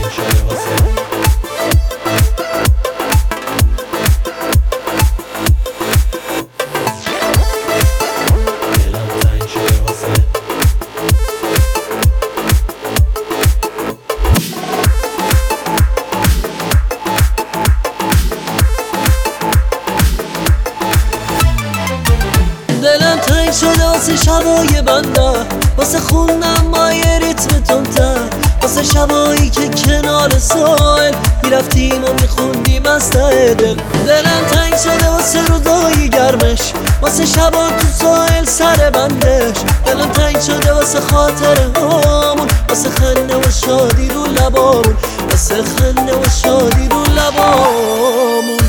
دلم تنگ شده واسه شبای بنده، واسه خوندم با یه ریتم تندتر، واسه شبایی که کنار ساحل میرفتیم و میخوندیم از ته دل. دلم تنگ شده واسه روزای گرمش، واسه شبا تو ساحل سر بندش. دلم تنگ شده واسه خاطره هامون، واسه خنده و شادی رو لبامون، واسه خنده و شادی رو لبامون.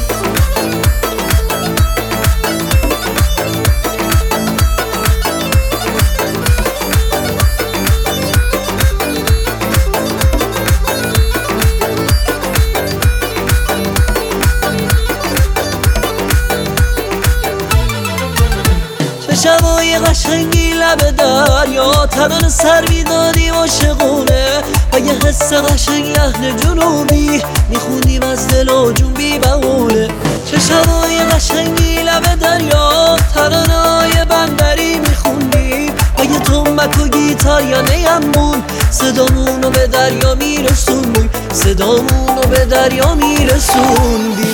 شبای قشنگی لب دریا، تنان سر میدادیم عاشقونه و یه حس قشنگ لحن جنوبی میخوندیم از دل و جون بی بهونه. چه شبای قشنگی لب دریا، ترانه‌های بندری میخوندیم و یه تنبک و گیتار یا نیمون صدامونو به دریا میرسوندیم، صدامونو به دریا میرسوندیم.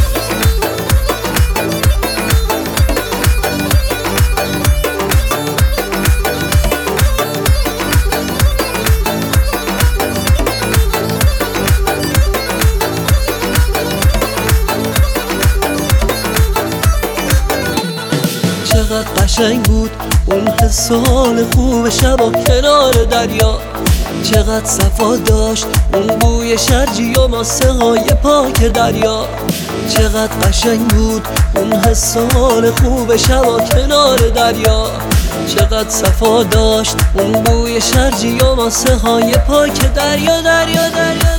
چقدر قشنگ بود اون حس و حال خوب شبا کنار دریا، چقدر صفا داشت اون بوی شرجی و ماسه های پاک دریا. چقدر قشنگ بود اون حس و حال خوب شبا کنار دریا، چقدر صفا داشت اون بوی شرجی و ماسه های پاک دریا.